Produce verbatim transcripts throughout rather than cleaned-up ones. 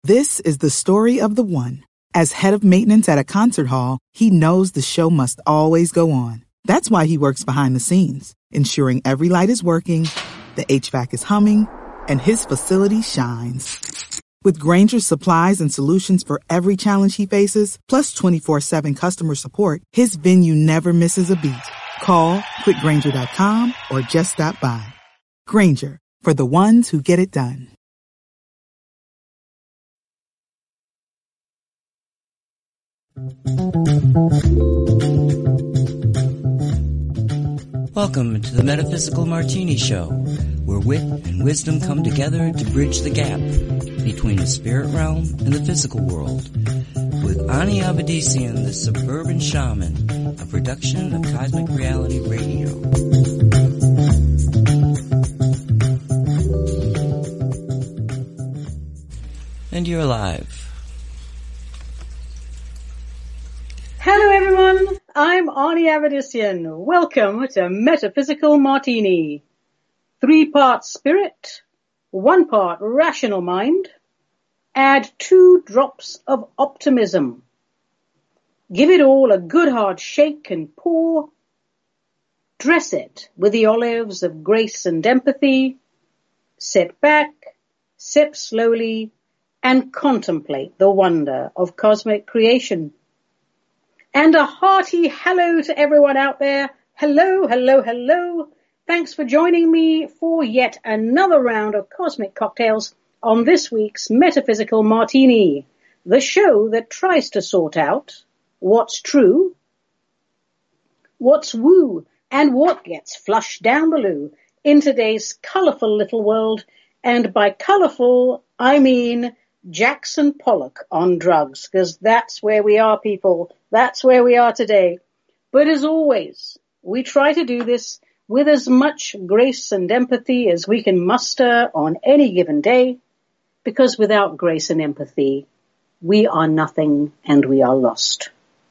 This is the story of the one. As head of maintenance at a concert hall, he knows the show must always go on. That's why he works behind the scenes, ensuring every light is working, the H V A C is humming, and his facility shines. With Grainger's supplies and solutions for every challenge he faces, plus twenty-four seven customer support, his venue never misses a beat. Call quick grainger dot com or just stop by. Grainger, for the ones who get it done. Welcome to the Metaphysical Martini Show, where wit and wisdom come together to bridge the gap between the spirit realm and the physical world. With Ani Avedissian, the Suburban Shaman, a production of Cosmic Reality Radio. And you're live. Hello everyone, I'm Ani Avedissian. Welcome to Metaphysical Martini. Three parts spirit, one part rational mind, add two drops of optimism. Give it all a good hard shake and pour. Dress it with the olives of grace and empathy. Sit back, sip slowly, and contemplate the wonder of cosmic creation. And a hearty hello to everyone out there. Hello, hello, hello. Thanks for joining me for yet another round of Cosmic Cocktails on this week's Metaphysical Martini, the show that tries to sort out what's true, what's woo, and what gets flushed down the loo in today's colourful little world. And by colourful, I mean Jackson Pollock on drugs, because that's where we are, people. That's where we are today. But as always, we try to do this with as much grace and empathy as we can muster on any given day, because without grace and empathy, we are nothing and we are lost.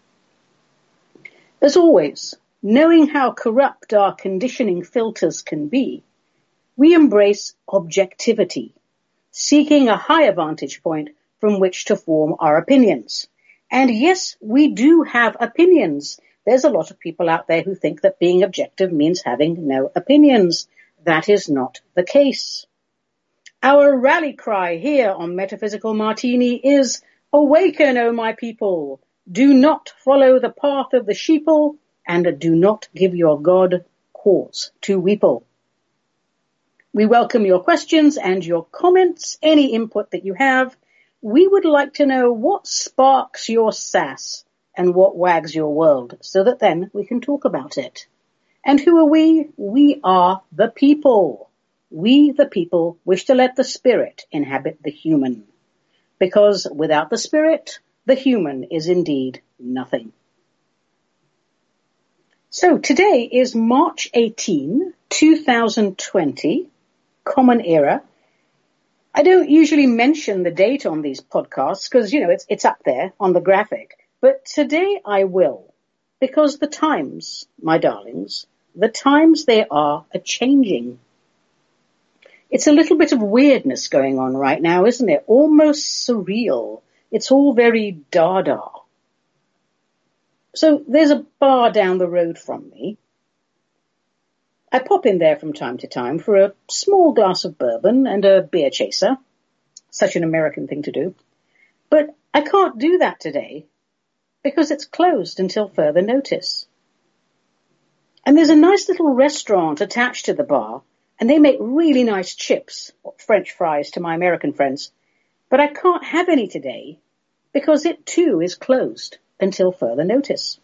As always, knowing how corrupt our conditioning filters can be, we embrace objectivity, seeking a higher vantage point from which to form our opinions. And yes, we do have opinions. There's a lot of people out there who think that being objective means having no opinions. That is not the case. Our rally cry here on Metaphysical Martini is, awaken, O my people. Do not follow the path of the sheeple, and do not give your God cause to weeple. We welcome your questions and your comments, any input that you have. We would like to know what sparks your sass and what wags your world, so that then we can talk about it. And who are we? We are the people. We, the people, wish to let the spirit inhabit the human. Because without the spirit, the human is indeed nothing. So today is March eighteenth, two thousand twenty, Common Era. I don't usually mention the date on these podcasts because, you know, it's it's up there on the graphic. But today I will, because the times, my darlings, the times they are a-changing. It's a little bit of weirdness going on right now, isn't it? Almost surreal. It's all very dada. So there's a bar down the road from me. I pop in there from time to time for a small glass of bourbon and a beer chaser. Such an American thing to do. But I can't do that today because it's closed until further notice. And there's a nice little restaurant attached to the bar, and they make really nice chips, or French fries to my American friends. But I can't have any today because it too is closed until further notice.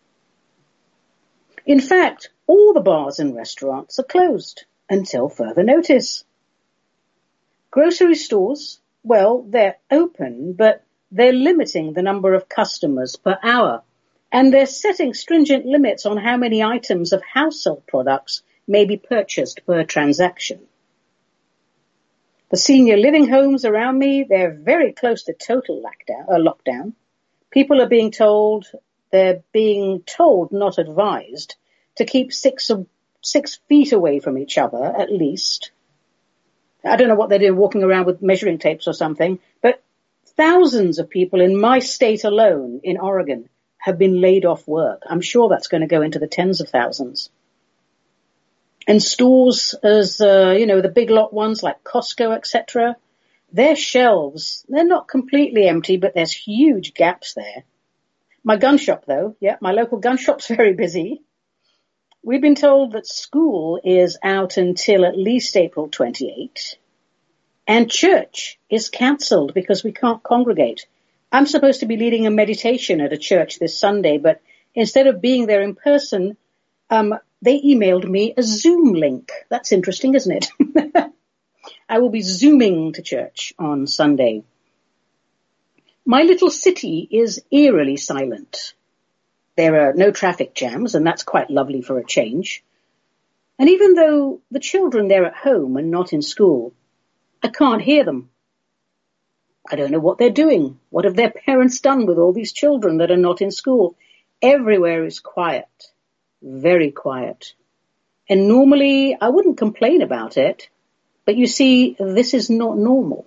In fact, all the bars and restaurants are closed until further notice. Grocery stores, well, they're open, but they're limiting the number of customers per hour, and they're setting stringent limits on how many items of household products may be purchased per transaction. The senior living homes around me, they're very close to total lockdown. Uh, lockdown. People are being told, they're being told, not advised, to keep six, six feet away from each other, at least. I don't know what they're doing, walking around with measuring tapes or something, but thousands of people in my state alone, in Oregon, have been laid off work. I'm sure that's going to go into the tens of thousands. And stores, as uh, you know, the big lot ones like Costco, et cetera, their shelves, they're not completely empty, but there's huge gaps there. My gun shop, though, yeah, my local gun shop's very busy. We've been told that school is out until at least April twenty-eighth, and church is cancelled because we can't congregate. I'm supposed to be leading a meditation at a church this Sunday, but instead of being there in person, um, they emailed me a Zoom link. That's interesting, isn't it? I will be Zooming to church on Sunday. My little city is eerily silent. There are no traffic jams, and that's quite lovely for a change. And even though the children, they're at home and not in school, I can't hear them. I don't know what they're doing. What have their parents done with all these children that are not in school? Everywhere is quiet, very quiet. And normally I wouldn't complain about it, but you see, this is not normal.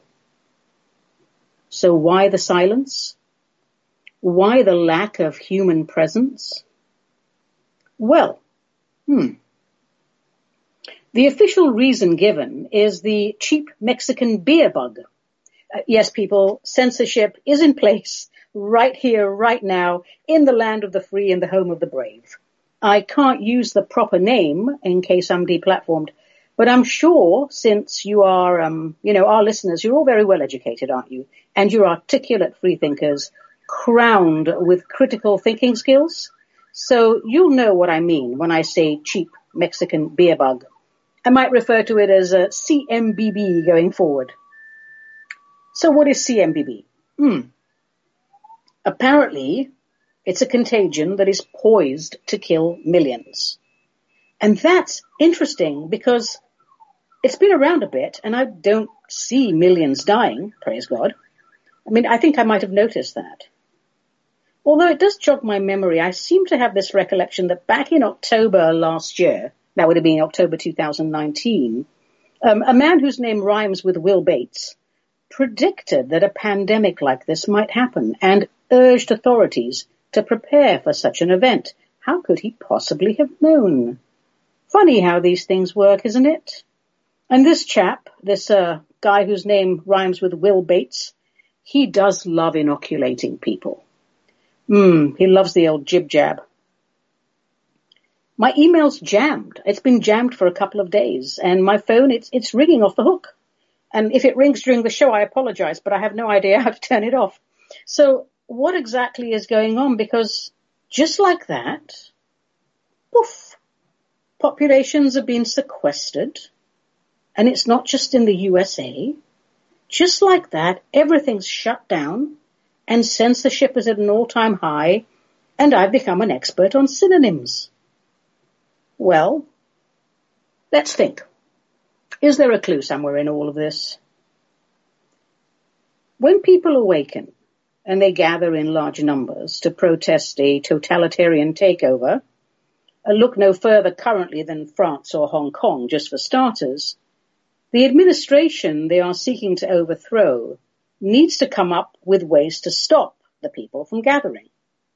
So why the silence? Why the lack of human presence? Well, hmm. The official reason given is the cheap Mexican beer bug. Uh, yes, people, censorship is in place right here, right now, in the land of the free and the home of the brave. I can't use the proper name in case I'm deplatformed, but I'm sure since you are, um, you know, our listeners, you're all very well educated, aren't you? And you're articulate free thinkers, crowned with critical thinking skills. So you'll know what I mean when I say cheap Mexican beer bug. I might refer to it as a C M B B going forward. So what is C M B B? Hmm. Apparently, it's a contagion that is poised to kill millions. And that's interesting because it's been around a bit and I don't see millions dying, praise God. I mean, I think I might have noticed that. Although it does jog my memory, I seem to have this recollection that back in October last year, that would have been October two thousand nineteen, um, a man whose name rhymes with Will Bates predicted that a pandemic like this might happen and urged authorities to prepare for such an event. How could he possibly have known? Funny how these things work, isn't it? And this chap, this uh, guy whose name rhymes with Will Bates, he does love inoculating people. Hmm, he loves the old jib-jab. My email's jammed. It's been jammed for a couple of days, and my phone, it's it's ringing off the hook. And if it rings during the show, I apologize, but I have no idea how to turn it off. So what exactly is going on? Because just like that, poof, populations have been sequestered, and it's not just in the U S A. Just like that, everything's shut down, and censorship is at an all-time high, and I've become an expert on synonyms. Well, let's think. Is there a clue somewhere in all of this? When people awaken and they gather in large numbers to protest a totalitarian takeover, and look no further currently than France or Hong Kong, just for starters, the administration they are seeking to overthrow needs to come up with ways to stop the people from gathering.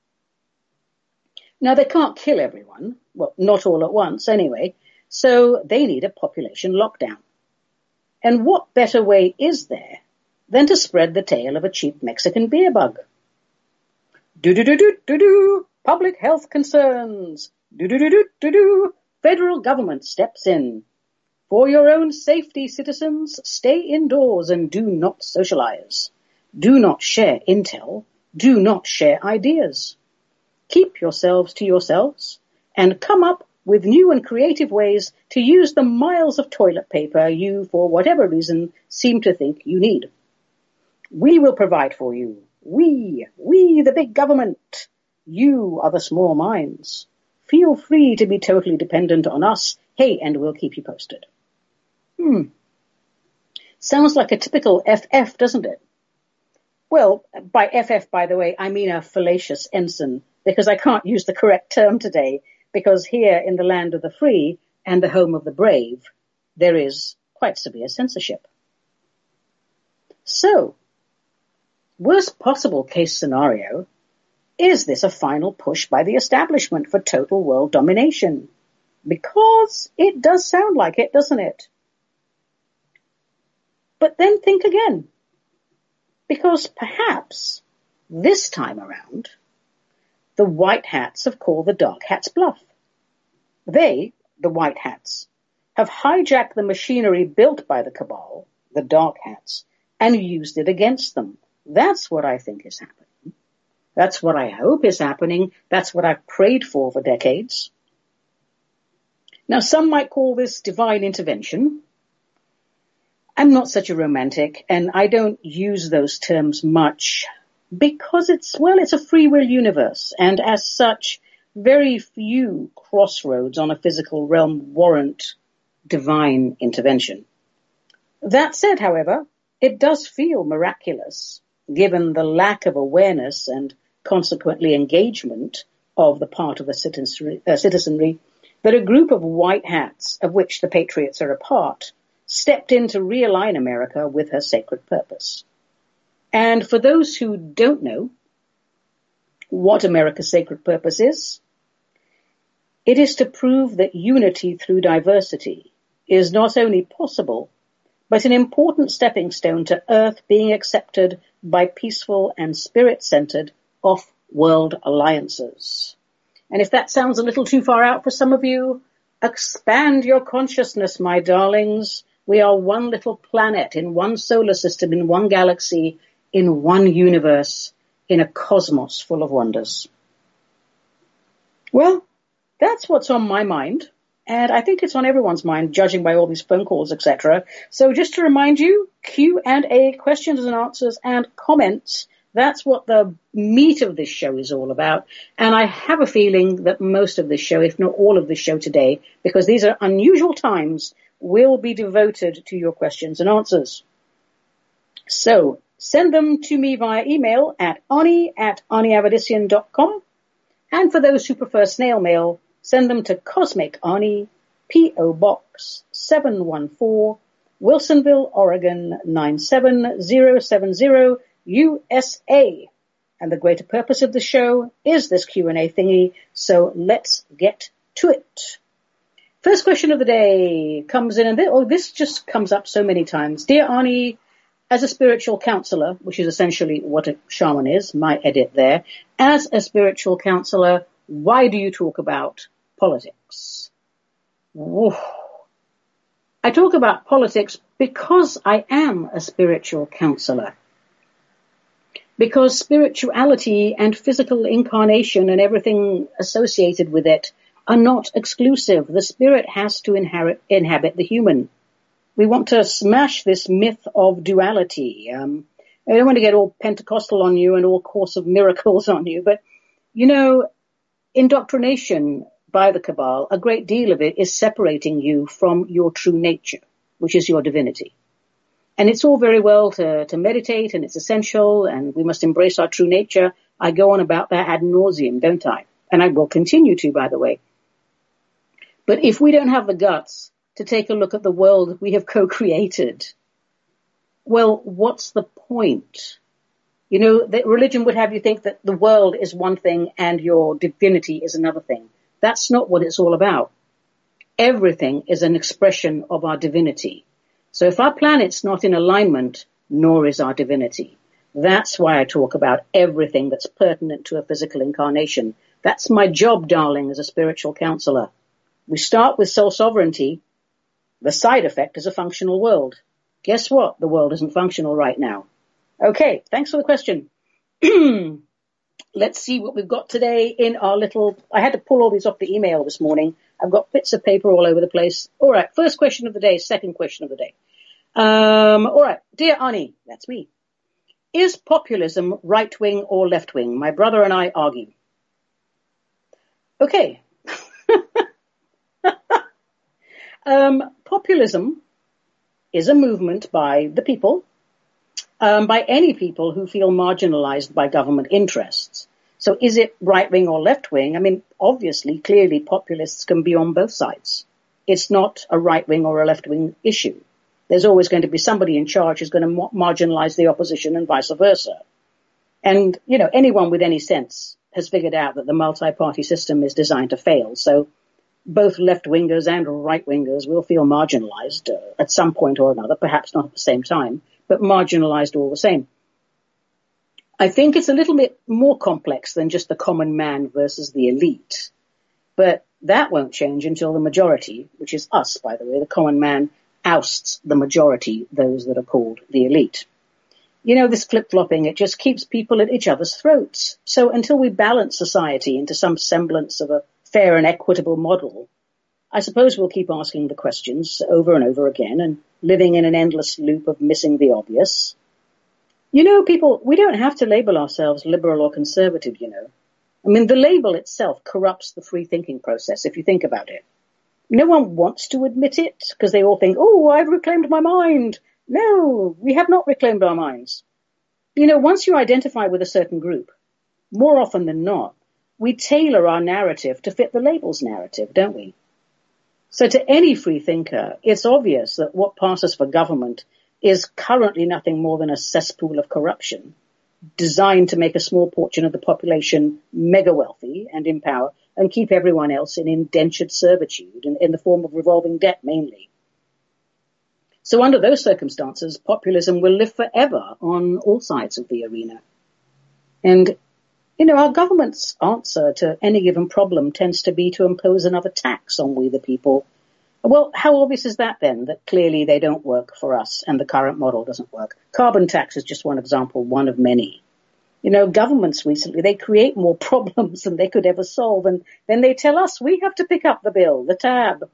Now, they can't kill everyone, well, not all at once anyway, so they need a population lockdown. And what better way is there than to spread the tale of a cheap Mexican beer bug? Do-do-do-do-do-do, public health concerns. Do-do-do-do-do-do, federal government steps in. For your own safety, citizens, stay indoors and do not socialize. Do not share intel. Do not share ideas. Keep yourselves to yourselves and come up with new and creative ways to use the miles of toilet paper you, for whatever reason, seem to think you need. We will provide for you. We, we the big government. You are the small minds. Feel free to be totally dependent on us. Hey, and we'll keep you posted. Hmm. Sounds like a typical F F, doesn't it? Well, by F F, by the way, I mean a fallacious ensign, because I can't use the correct term today, because here in the land of the free and the home of the brave, there is quite severe censorship. So, worst possible case scenario, is this a final push by the establishment for total world domination? Because it does sound like it, doesn't it? But then think again. Because perhaps this time around, the White Hats have called the Dark Hats bluff. They, the White Hats, have hijacked the machinery built by the Cabal, the Dark Hats, and used it against them. That's what I think is happening. That's what I hope is happening. That's what I've prayed for for decades. Now, some might call this divine intervention. I'm not such a romantic, and I don't use those terms much because it's, well, it's a free will universe, and as such, very few crossroads on a physical realm warrant divine intervention. That said, however, it does feel miraculous, given the lack of awareness and consequently engagement of the part of the citizenry, uh, citizenry, that a group of white hats, of which the Patriots are a part, stepped in to realign America with her sacred purpose. And for those who don't know what America's sacred purpose is, it is to prove that unity through diversity is not only possible, but an important stepping stone to Earth being accepted by peaceful and spirit-centered off-world alliances. And if that sounds a little too far out for some of you, expand your consciousness, my darlings. We are one little planet in one solar system, in one galaxy, in one universe, in a cosmos full of wonders. Well, that's what's on my mind. And I think it's on everyone's mind, judging by all these phone calls, et cetera. So just to remind you, Q and A, questions and answers and comments, that's what the meat of this show is all about. And I have a feeling that most of this show, if not all of this show today, because these are unusual times, will be devoted to your questions and answers. So send them to me via email at ani at aniavedissian dot com. And for those who prefer snail mail, send them to Cosmic Ani, P O Box seven one four, Wilsonville, Oregon nine seven zero seven zero, U S A. And the greater purpose of the show is this Q and A thingy, so let's get to it. First question of the day comes in, and this, oh, this just comes up so many times. Dear Ani, as a spiritual counselor, which is essentially what a shaman is, my edit there, as a spiritual counselor, why do you talk about politics? Whoa. I talk about politics because I am a spiritual counselor. Because spirituality and physical incarnation and everything associated with it are not exclusive. The spirit has to inherit, inhabit the human. We want to smash this myth of duality. Um, I don't want to get all Pentecostal on you and all Course of Miracles on you, but, you know, indoctrination by the Cabal, a great deal of it is separating you from your true nature, which is your divinity. And it's all very well to, to meditate, and it's essential, and we must embrace our true nature. I go on about that ad nauseum, don't I? And I will continue to, by the way. But if we don't have the guts to take a look at the world we have co-created, well, what's the point? You know, that religion would have you think that the world is one thing and your divinity is another thing. That's not what it's all about. Everything is an expression of our divinity. So if our planet's not in alignment, nor is our divinity. That's why I talk about everything that's pertinent to a physical incarnation. That's my job, darling, as a spiritual counselor. We start with self-sovereignty. The side effect is a functional world. Guess what? The world isn't functional right now. Okay, thanks for the question. Let's see what we've got today in our little... I had to pull all these off the email this morning. I've got bits of paper all over the place. All right, first question of the day, second question of the day. Um, all right, dear Ani, that's me. Is populism right-wing or left-wing? My brother and I argue. Okay. um, populism is a movement by the people, um, by any people who feel marginalized by government interests. So is it right-wing or left-wing? I mean, obviously, clearly, populists can be on both sides. It's not a right-wing or a left-wing issue. There's always going to be somebody in charge who's going to marginalize the opposition and vice versa. And, you know, anyone with any sense has figured out that the multi-party system is designed to fail. So both left-wingers and right-wingers will feel marginalized uh, at some point or another, perhaps not at the same time, but marginalized all the same. I think it's a little bit more complex than just the common man versus the elite. But that won't change until the majority, which is us, by the way, the common man, ousts the majority, those that are called the elite. You know, this flip-flopping, it just keeps people at each other's throats. So until we balance society into some semblance of a fair and equitable model, I suppose we'll keep asking the questions over and over again and living in an endless loop of missing the obvious. You know, people, we don't have to label ourselves liberal or conservative, you know. I mean, the label itself corrupts the free thinking process, if you think about it. No one wants to admit it because they all think, oh, I've reclaimed my mind. No, we have not reclaimed our minds. You know, once you identify with a certain group, more often than not, we tailor our narrative to fit the label's narrative, don't we? So to any free thinker, it's obvious that what passes for government is currently nothing more than a cesspool of corruption designed to make a small portion of the population mega wealthy and in power and keep everyone else in indentured servitude in, in the form of revolving debt mainly. So under those circumstances, populism will live forever on all sides of the arena. And, you know, our government's answer to any given problem tends to be to impose another tax on we the people. Well, how obvious is that then, that clearly they don't work for us and the current model doesn't work? Carbon tax is just one example, one of many. You know, governments recently, they create more problems than they could ever solve, and then they tell us we have to pick up the bill, the tab.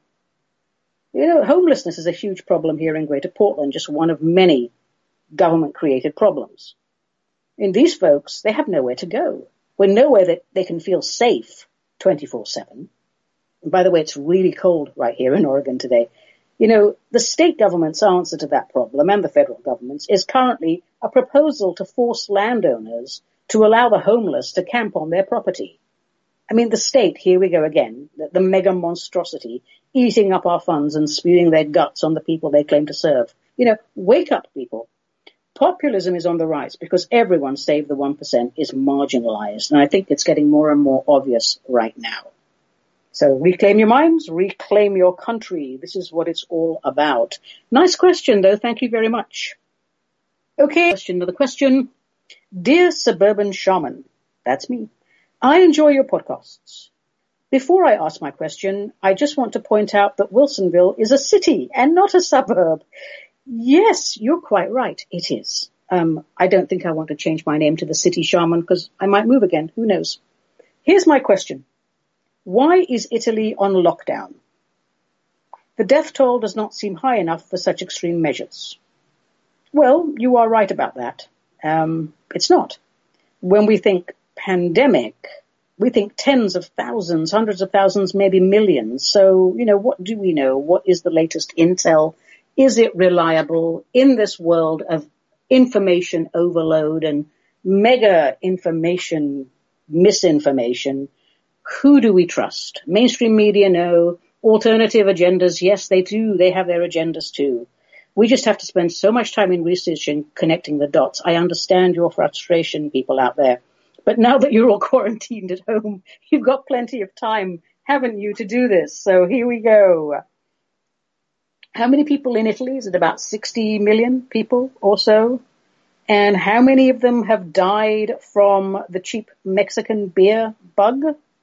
You know, homelessness is a huge problem here in Greater Portland, just one of many government-created problems. And these folks, they have nowhere to go. We're nowhere that they can feel safe twenty-four seven. And by the way, it's really cold right here in Oregon today. You know, the state government's answer to that problem, and the federal government's, is currently a proposal to force landowners to allow the homeless to camp on their property. I mean, the state, here we go again, the, the mega monstrosity, eating up our funds and spewing their guts on the people they claim to serve. You know, wake up, people. Populism is on the rise because everyone, save the one percent, is marginalized. And I think it's getting more and more obvious right now. So reclaim your minds, reclaim your country. This is what it's all about. Nice question, though. Thank you very much. Okay, question to the question. Dear Suburban Shaman, that's me. I enjoy your podcasts. Before I ask my question, I just want to point out that Wilsonville is a city and not a suburb. Yes, you're quite right. It is. Um, I don't think I want to change my name to the City Shaman because I might move again. Who knows? Here's my question. Why is Italy on lockdown? The death toll does not seem high enough for such extreme measures. Well, you are right about that. Um, it's not. When we think pandemic, we think tens of thousands, hundreds of thousands, maybe millions. So, you know, what do we know? What is the latest intel? Is it reliable in this world of information overload and mega information misinformation? Who do we trust? Mainstream media, no. Alternative agendas, yes, they do. They have their agendas too. We just have to spend so much time in research and connecting the dots. I understand your frustration, people out there. But now that you're all quarantined at home, you've got plenty of time, haven't you, to do this? So here we go. How many people in Italy? Is it about sixty million people or so? And how many of them have died from the cheap Mexican beer bug?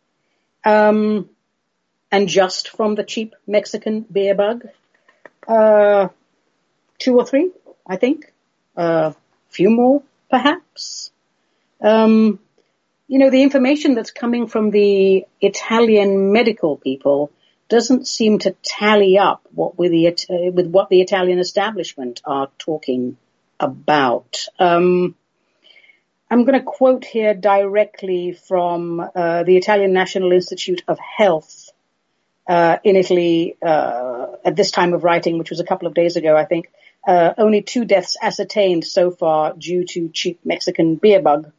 Um, and just from the cheap Mexican beer bug? Uh, two or three, I think. A uh, few more, perhaps. Um, you know, the information that's coming from the Italian medical people doesn't seem to tally up what with the uh, with what the Italian establishment are talking about. Um, I'm going to quote here directly from uh, the Italian National Institute of Health uh, in Italy uh, at this time of writing, which was a couple of days ago, I think. Uh, only two deaths ascertained so far due to cheap Mexican beer bug.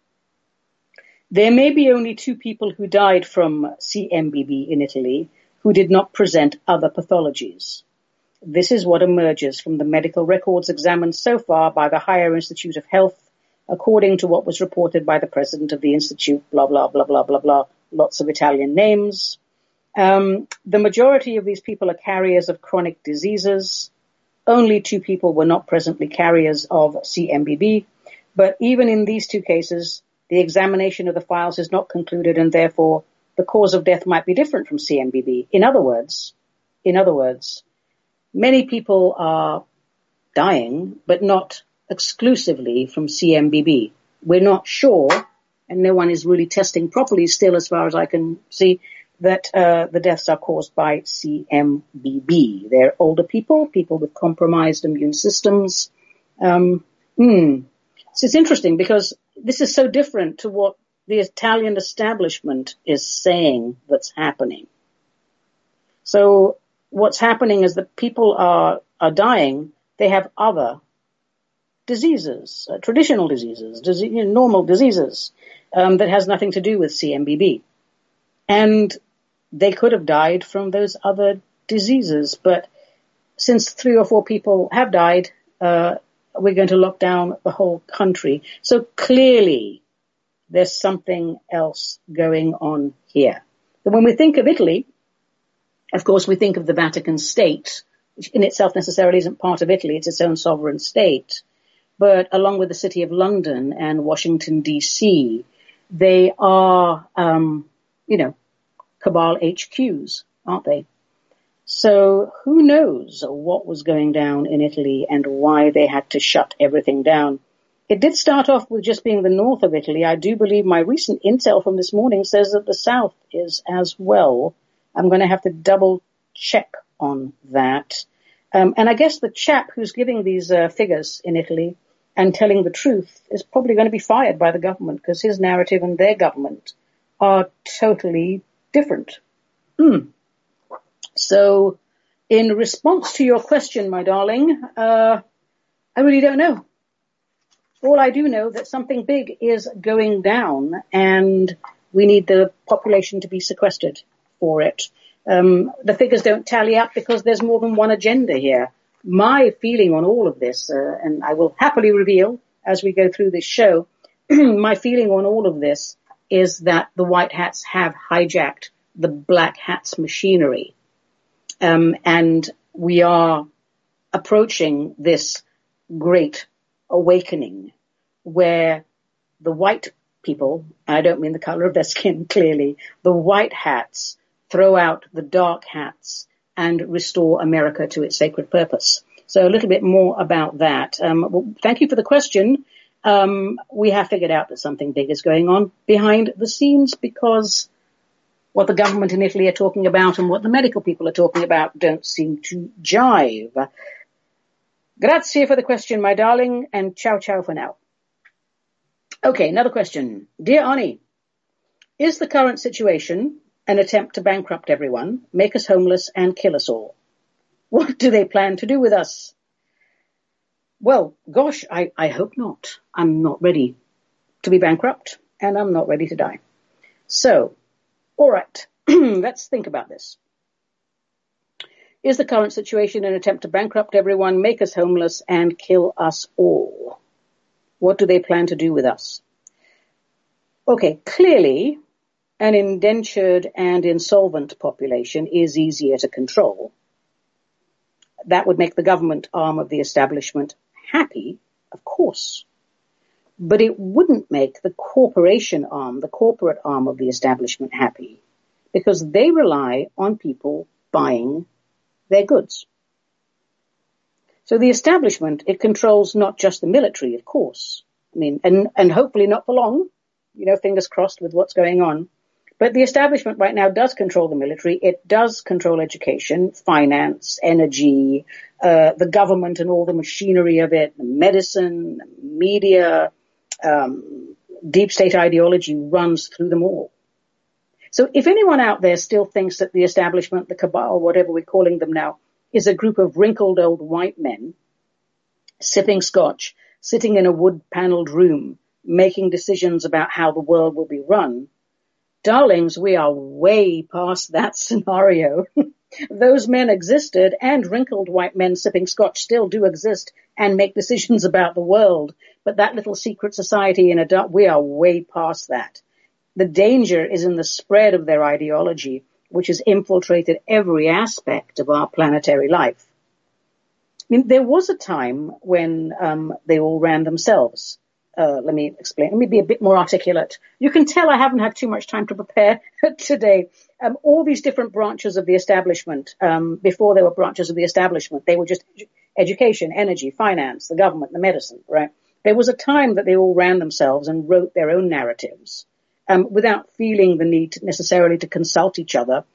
There may be only two people who died from C M B B in Italy who did not present other pathologies. This is what emerges from the medical records examined so far by the Higher Institute of Health according to what was reported by the president of the institute, blah, blah, blah, blah, blah, blah, lots of Italian names. Um, the majority of these people are carriers of chronic diseases. Only two people were not presently carriers of C M B B. But even in these two cases, the examination of the files is not concluded, and therefore the cause of death might be different from C M B B. In other words, in other words, many people are dying, but not exclusively from C M B B. We're not sure, and no one is really testing properly still as far as I can see, that uh, the deaths are caused by C M B B. They're older people, people with compromised immune systems. Um, hmm. So it's interesting because this is so different to what the Italian establishment is saying that's happening. So what's happening is that people are, are dying. They have other diseases, uh, traditional diseases, disease, you know, normal diseases, um, that has nothing to do with C M B B. And they could have died from those other diseases. But since three or four people have died, uh, we're going to lock down the whole country. So clearly there's something else going on here. But when we think of Italy, of course, we think of the Vatican State, which in itself necessarily isn't part of Italy. It's its own sovereign state. But along with the city of London and Washington, D C, they are, um, you know, cabal H Qs, aren't they? So who knows what was going down in Italy and why they had to shut everything down. It did start off with just being the north of Italy. I do believe my recent intel from this morning says that the south is as well. I'm going to have to double check on that. Um, and I guess the chap who's giving these uh, figures in Italy and telling the truth is probably going to be fired by the government because his narrative and their government are totally different. Hmm. So in response to your question, my darling, uh, I really don't know. All I do know that something big is going down and we need the population to be sequestered for it. Um, the figures don't tally up because there's more than one agenda here. My feeling on all of this, uh, and I will happily reveal as we go through this show, my feeling on all of this is that the white hats have hijacked the black hats machinery. Um, and we are approaching this great awakening where the white people, and I don't mean the color of their skin clearly, the white hats throw out the dark hats and restore America to its sacred purpose. So a little bit more about that. Um, well, thank you for the question. Um, we have figured out that something big is going on behind the scenes because what the government in Italy are talking about and what the medical people are talking about don't seem to jive. Grazie for the question, my darling, and ciao ciao for now. Okay, another question. Dear Ani, is the current situation an attempt to bankrupt everyone, make us homeless, and kill us all? What do they plan to do with us? Well, gosh, I, I hope not. I'm not ready to be bankrupt, and I'm not ready to die. So, all right, let's think about this. Is the current situation an attempt to bankrupt everyone, make us homeless, and kill us all? What do they plan to do with us? Okay, clearly, an indentured and insolvent population is easier to control. That would make the government arm of the establishment happy, of course. But it wouldn't make the corporation arm, the corporate arm of the establishment happy, because they rely on people buying their goods. So the establishment, it controls not just the military, of course. I mean, and, and hopefully not for long, you know, fingers crossed with what's going on. But the establishment right now does control the military. It does control education, finance, energy, uh, the government and all the machinery of it, medicine, media, um, deep state ideology runs through them all. So if anyone out there still thinks that the establishment, the cabal, whatever we're calling them now, is a group of wrinkled old white men sipping scotch, sitting in a wood-paneled room, making decisions about how the world will be run, darlings, we are way past that scenario. Those men existed, and wrinkled white men sipping scotch still do exist and make decisions about the world. But that little secret society in a dark, we are way past that. The danger is in the spread of their ideology, which has infiltrated every aspect of our planetary life. I mean, there was a time when um, they all ran themselves. Uh, let me explain. Let me be a bit more articulate. You can tell I haven't had too much time to prepare today. Um, all these different branches of the establishment, um, before there were branches of the establishment, they were just edu- education, energy, finance, the government, the medicine, right? There was a time that they all ran themselves and wrote their own narratives, um, without feeling the need to necessarily to consult each other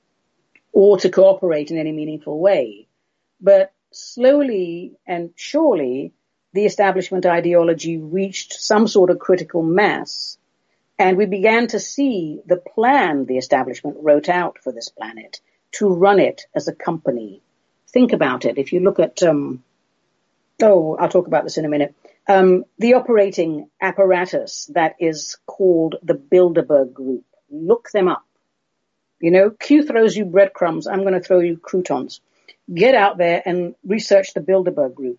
or to cooperate in any meaningful way. But slowly and surely, the establishment ideology reached some sort of critical mass, and we began to see the plan the establishment wrote out for this planet to run it as a company. Think about it. If you look at, um, oh, I'll talk about this in a minute, um, the operating apparatus that is called the Bilderberg Group. Look them up. You know, Q throws you breadcrumbs. I'm going to throw you croutons. Get out there and research the Bilderberg Group.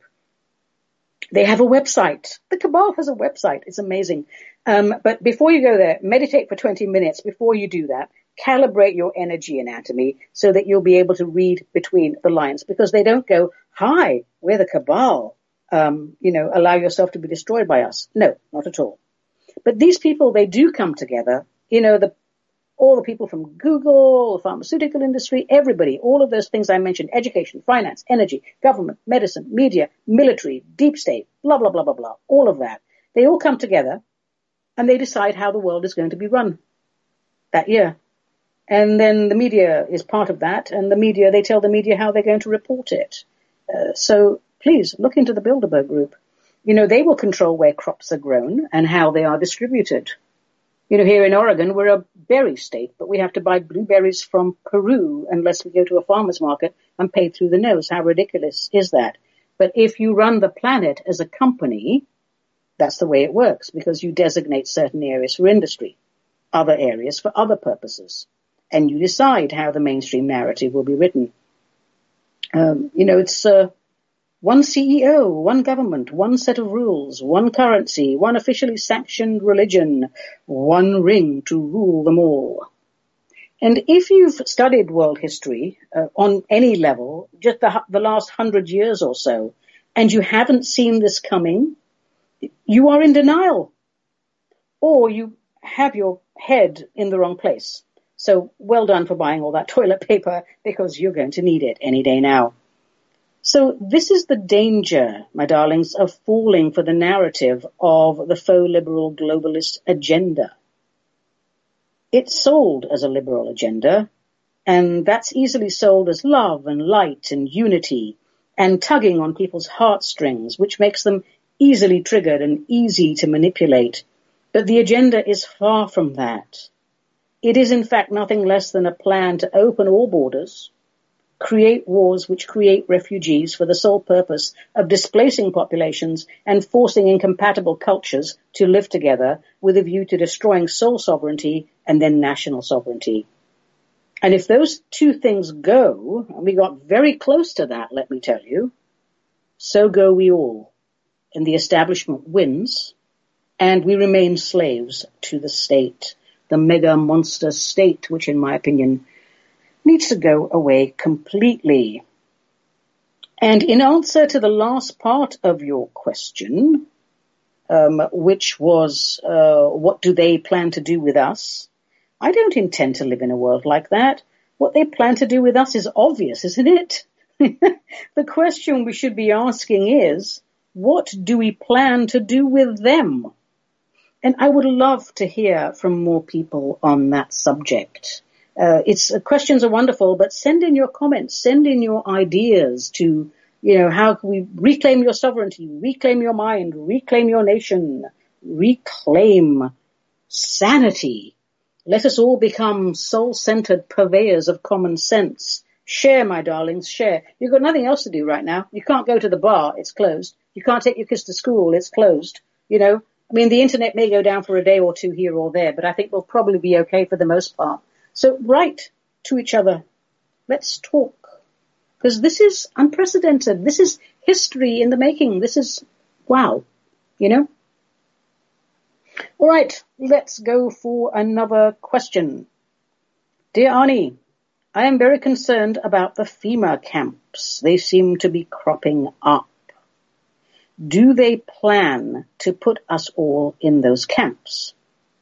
They have a website. The Cabal has a website. It's amazing. Um, but before you go there, meditate for twenty minutes. Before you do that, calibrate your energy anatomy so that you'll be able to read between the lines, because they don't go, hi, we're the Cabal. Um, you know, allow yourself to be destroyed by us. No, not at all. But these people, they do come together. You know, the all the people from Google, the pharmaceutical industry, everybody, all of those things I mentioned, education, finance, energy, government, medicine, media, military, deep state, blah, blah, blah, blah, blah, all of that. They all come together and they decide how the world is going to be run that year. And then the media is part of that, and the media, they tell the media how they're going to report it. Uh, so please look into the Bilderberg Group. You know, they will control where crops are grown and how they are distributed. You know, here in Oregon, we're a berry state, but we have to buy blueberries from Peru unless we go to a farmer's market and pay through the nose. How ridiculous is that? But if you run the planet as a company, that's the way it works, because you designate certain areas for industry, other areas for other purposes, and you decide how the mainstream narrative will be written. Um, you know, it's uh, one C E O, one government, one set of rules, one currency, one officially sanctioned religion, one ring to rule them all. And if you've studied world history uh, on any level, just the, the last hundred years or so, and you haven't seen this coming, you are in denial, or you have your head in the wrong place. So well done for buying all that toilet paper, because you're going to need it any day now. So this is the danger, my darlings, of falling for the narrative of the faux liberal globalist agenda. It's sold as a liberal agenda, and that's easily sold as love and light and unity and tugging on people's heartstrings, which makes them easily triggered and easy to manipulate. But the agenda is far from that. It is, in fact, nothing less than a plan to open all borders, create wars which create refugees for the sole purpose of displacing populations and forcing incompatible cultures to live together with a view to destroying sole sovereignty and then national sovereignty. And if those two things go, and we got very close to that, let me tell you, so go we all. And the establishment wins, and we remain slaves to the state, the mega monster state, which in my opinion needs to go away completely. And in answer to the last part of your question, um, which was, uh, what do they plan to do with us? I don't intend to live in a world like that. What they plan to do with us is obvious, isn't it? The question we should be asking is, what do we plan to do with them? And I would love to hear from more people on that subject. Uh, it's uh, questions are wonderful, but send in your comments, send in your ideas to, you know, how can we reclaim your sovereignty, reclaim your mind, reclaim your nation, reclaim sanity. Let us all become soul-centered purveyors of common sense. Share, my darlings, share. You've got nothing else to do right now. You can't go to the bar, it's closed. You can't take your kids to school, it's closed. You know, I mean, the internet may go down for a day or two here or there, but I think we'll probably be okay for the most part. So write to each other. Let's talk. Because this is unprecedented. This is history in the making. This is, wow. you know? All right, let's go for another question. Dear Arnie, I am very concerned about the FEMA camps. They seem to be cropping up. Do they plan to put us all in those camps?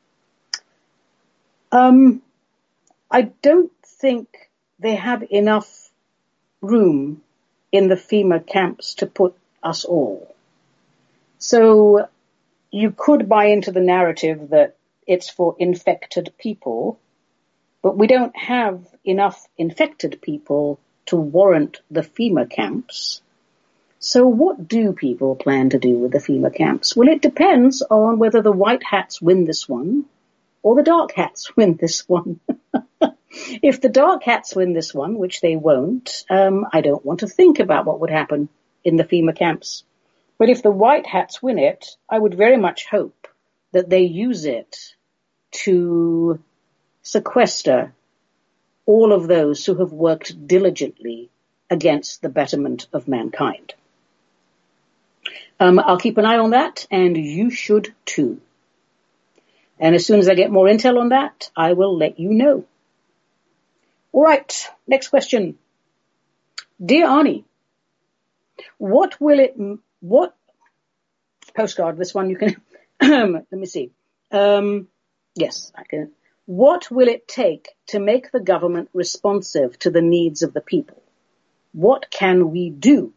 Um, I don't think they have enough room in the FEMA camps to put us all. So you could buy into the narrative that it's for infected people, but we don't have enough infected people to warrant the FEMA camps. So what do people plan to do with the FEMA camps? Well, it depends on whether the white hats win this one or the dark hats win this one. If the dark hats win this one, which they won't, um, I don't want to think about what would happen in the FEMA camps. But if the white hats win it, I would very much hope that they use it to sequester all of those who have worked diligently against the betterment of mankind. Um, I'll keep an eye on that, and you should too. And as soon as I get more intel on that, I will let you know. All right, next question. Dear Arnie, what will it, what, postcard, this one you can, let me see. Um, yes, I can. What will it take to make the government responsive to the needs of the people? What can we do?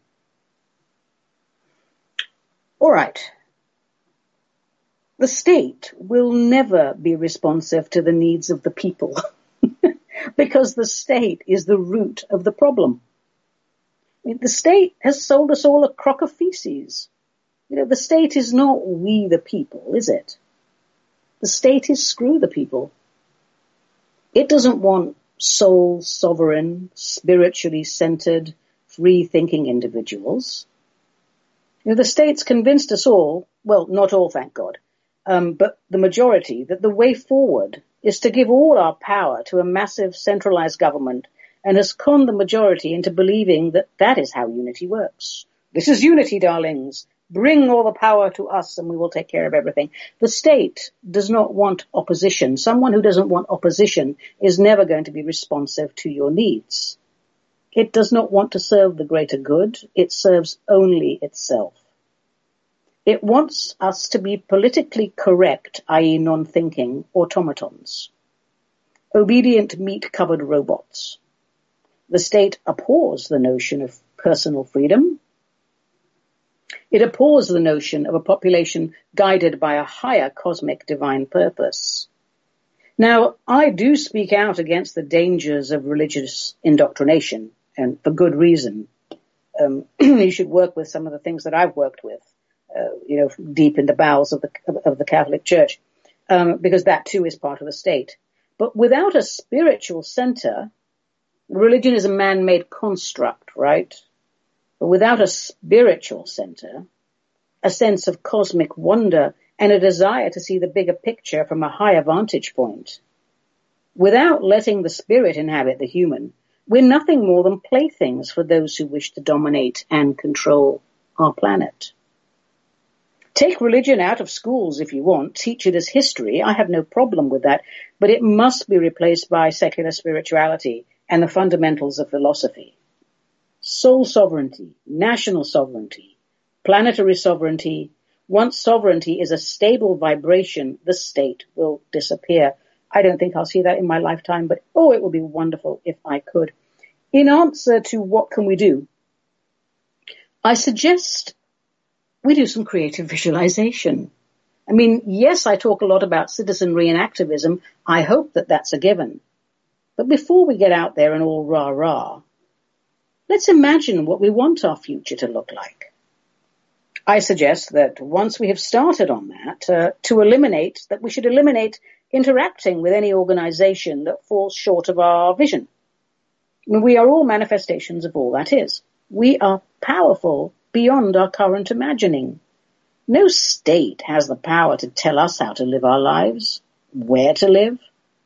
All right. The state will never be responsive to the needs of the people because the state is the root of the problem. I mean, the state has sold us all a crock of feces. You know, the state is not we the people, is it? The state is screw the people. It doesn't want soul sovereign, spiritually centered, free-thinking individuals. You know, the state's convinced us all, well, not all, thank God, um, but the majority, that the way forward is to give all our power to a massive centralized government, and has conned the majority into believing that that is how unity works. This is unity, darlings. Bring all the power to us and we will take care of everything. The state does not want opposition. Someone who doesn't want opposition is never going to be responsive to your needs. It does not want to serve the greater good. It serves only itself. It wants us to be politically correct, that is non-thinking automatons, obedient meat-covered robots. The state abhors the notion of personal freedom. It abhors the notion of a population guided by a higher cosmic divine purpose. Now, I do speak out against the dangers of religious indoctrination, and for good reason. Um, you should work with some of the things that I've worked with, uh, you know, deep in the bowels of the, of, of the Catholic Church, um, because that too is part of the state. But without a spiritual center, religion is a man-made construct, right? But without a spiritual center, a sense of cosmic wonder and a desire to see the bigger picture from a higher vantage point, without letting the spirit inhabit the human, we're nothing more than playthings for those who wish to dominate and control our planet. Take religion out of schools if you want, teach it as history. I have no problem with that, but it must be replaced by secular spirituality and the fundamentals of philosophy. Soul sovereignty, national sovereignty, planetary sovereignty. Once sovereignty is a stable vibration, the state will disappear. I don't think I'll see that in my lifetime, but oh, it would be wonderful if I could. In answer to what can we do, I suggest we do some creative visualization. I mean, yes, I talk a lot about citizenry and activism. I hope that that's a given. But before we get out there and all rah-rah, let's imagine what we want our future to look like. I suggest that once we have started on that, uh, to eliminate, that we should eliminate interacting with any organization that falls short of our vision. I mean, we are all manifestations of all that is. We are powerful beyond our current imagining. No state has the power to tell us how to live our lives, where to live,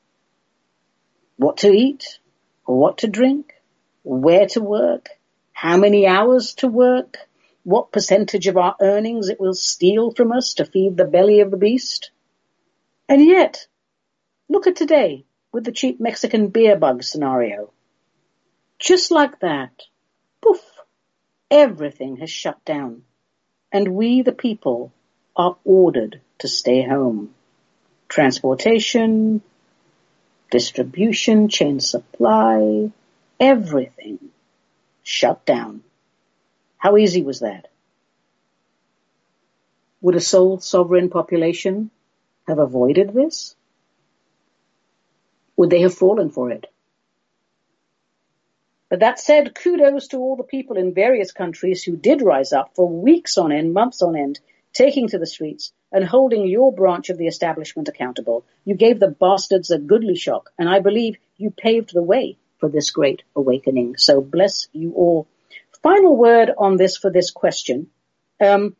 what to eat, what to drink, where to work, how many hours to work, what percentage of our earnings it will steal from us to feed the belly of the beast. And yet, look at today with the cheap Mexican beer bug scenario. Just like that, poof, everything has shut down. And we, the people, are ordered to stay home. Transportation, distribution, chain supply, everything shut down. How easy was that? Would a sole sovereign population have avoided this? Would they have fallen for it? But that said, kudos to all the people in various countries who did rise up for weeks on end, months on end, taking to the streets and holding your branch of the establishment accountable. You gave the bastards a goodly shock, and I believe you paved the way for this great awakening. So bless you all. Final word on this for this question. Um,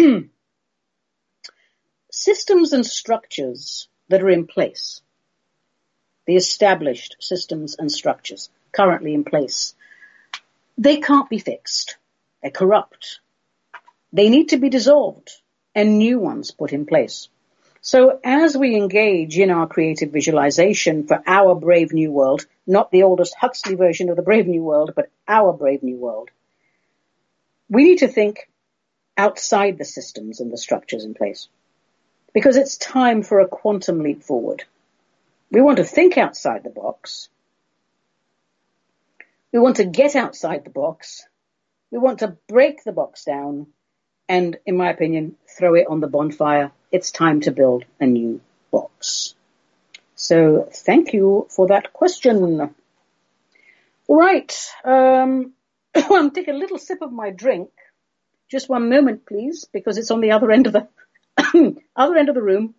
systems and structures that are in place, the established systems and structures currently in place, they can't be fixed. They're corrupt. They need to be dissolved and new ones put in place. So as we engage in our creative visualization for our brave new world, not the oldest Huxley version of the brave new world, but our brave new world, we need to think outside the systems and the structures in place, because it's time for a quantum leap forward. We want to think outside the box. We want to get outside the box. We want to break the box down and, in my opinion, throw it on the bonfire. It's time to build a new box. So thank you for that question. All right. Um, I'll take a little sip of my drink. Just one moment, please, because it's on the other end of the other end of the room.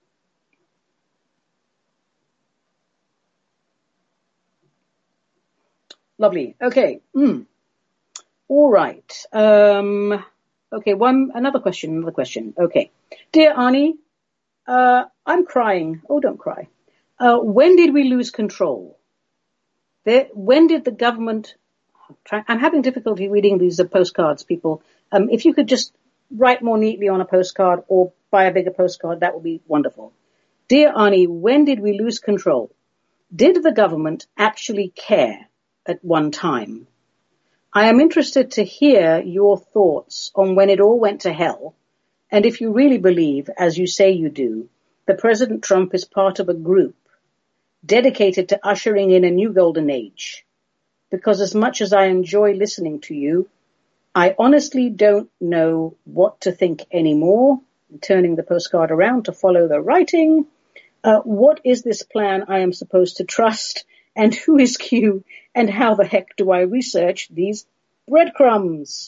Lovely. Okay. Mm. All right. Um, okay. One, another question, another question. Okay. Dear Arnie, uh, I'm crying. Oh, don't cry. Uh, when did we lose control? There, when did the government, I'm having difficulty reading these uh, postcards, people. Um, if you could just write more neatly on a postcard or buy a bigger postcard, that would be wonderful. Dear Arnie, when did we lose control? Did the government actually care at one time? I am interested to hear your thoughts on when it all went to hell, and if you really believe, as you say you do, that President Trump is part of a group dedicated to ushering in a new golden age. Because as much as I enjoy listening to you, I honestly don't know what to think anymore. Turning the postcard around to follow the writing. Uh, what is this plan I am supposed to trust? And who is Q? And how the heck do I research these breadcrumbs?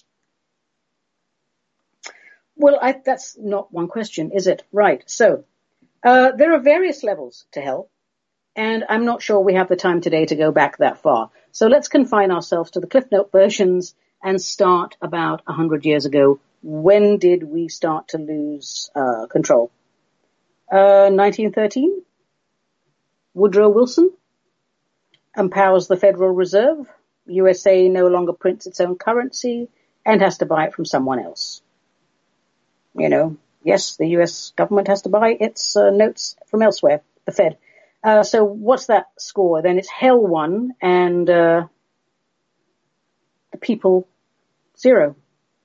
Well, I, that's not one question, is it? Right. So uh, there are various levels to hell. And I'm not sure we have the time today to go back that far. So let's confine ourselves to the Cliff Note versions and start about one hundred years ago. When did we start to lose uh, control? Uh, nineteen thirteen? Woodrow Wilson empowers the Federal Reserve. U S A no longer prints its own currency and has to buy it from someone else. You know, yes, the U S government has to buy its uh, notes from elsewhere, the Fed. Uh, so what's that score? Then it's hell one and uh, the people zero.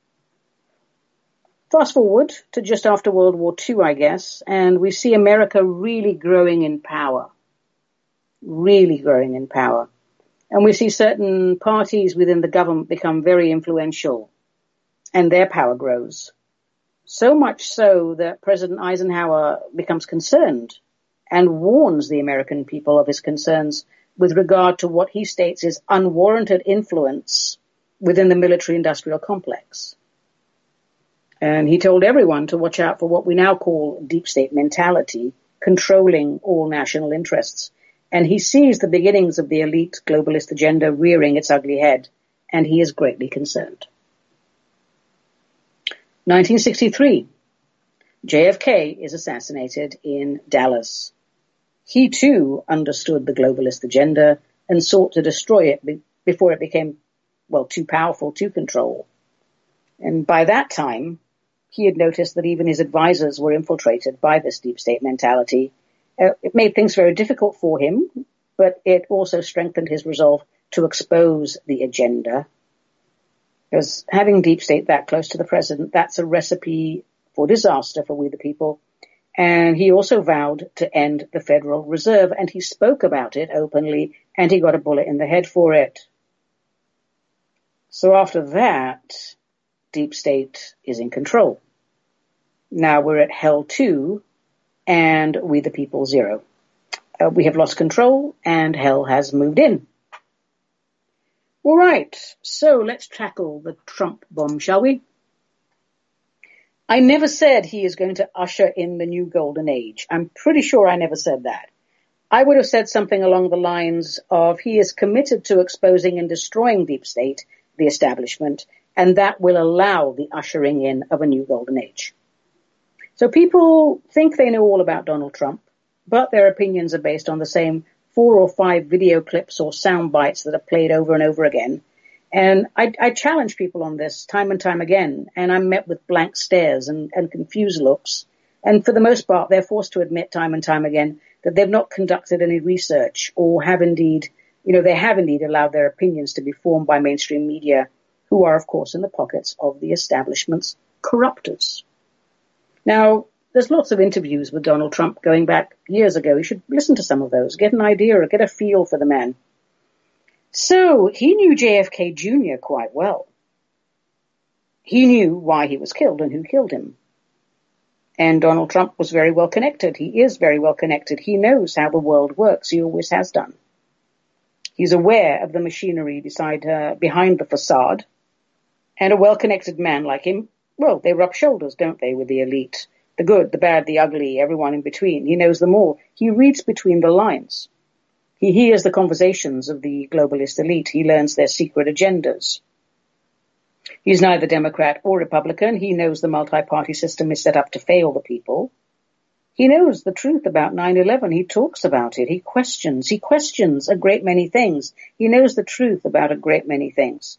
Fast forward to just after World War Two, I guess, and we see America really growing in power. Really growing in power. And we see certain parties within the government become very influential, and their power grows. So much so that President Eisenhower becomes concerned and warns the American people of his concerns with regard to what he states is unwarranted influence within the military-industrial complex. And he told everyone to watch out for what we now call deep state mentality, controlling all national interests. And he sees the beginnings of the elite globalist agenda rearing its ugly head, and he is greatly concerned. nineteen sixty-three, J F K is assassinated in Dallas. He too understood the globalist agenda and sought to destroy it be- before it became, well, too powerful to control. And by that time, he had noticed that even his advisors were infiltrated by this deep state mentality. Uh, it made things very difficult for him, but it also strengthened his resolve to expose the agenda. Because having deep state that close to the president, that's a recipe for disaster for we the people. And he also vowed to end the Federal Reserve, and he spoke about it openly, and he got a bullet in the head for it. So after that, deep state is in control. Now we're at hell two, and we the people zero. Uh, we have lost control, and hell has moved in. All right, so let's tackle the Trump bomb, shall we? I never said he is going to usher in the new golden age. I'm pretty sure I never said that. I would have said something along the lines of he is committed to exposing and destroying deep state, the establishment, and that will allow the ushering in of a new golden age. So people think they know all about Donald Trump, but their opinions are based on the same four or five video clips or sound bites that are played over and over again. And I, I challenge people on this time and time again, and I'm met with blank stares and, and confused looks. And for the most part, they're forced to admit time and time again that they've not conducted any research or have indeed, you know, they have indeed allowed their opinions to be formed by mainstream media, who are, of course, in the pockets of the establishment's corruptors. Now, there's lots of interviews with Donald Trump going back years ago. You should listen to some of those, get an idea or get a feel for the man. So he knew J F K Junior quite well. He knew why he was killed and who killed him. And Donald Trump was very well connected. He is very well connected. He knows how the world works. He always has done. He's aware of the machinery beside, uh, behind the facade. And a well-connected man like him, well, they rub shoulders, don't they, with the elite? The good, the bad, the ugly, everyone in between. He knows them all. He reads between the lines. He hears the conversations of the globalist elite. He learns their secret agendas. He's neither Democrat or Republican. He knows the multi-party system is set up to fail the people. He knows the truth about nine eleven. He talks about it. He questions. He questions a great many things. He knows the truth about a great many things.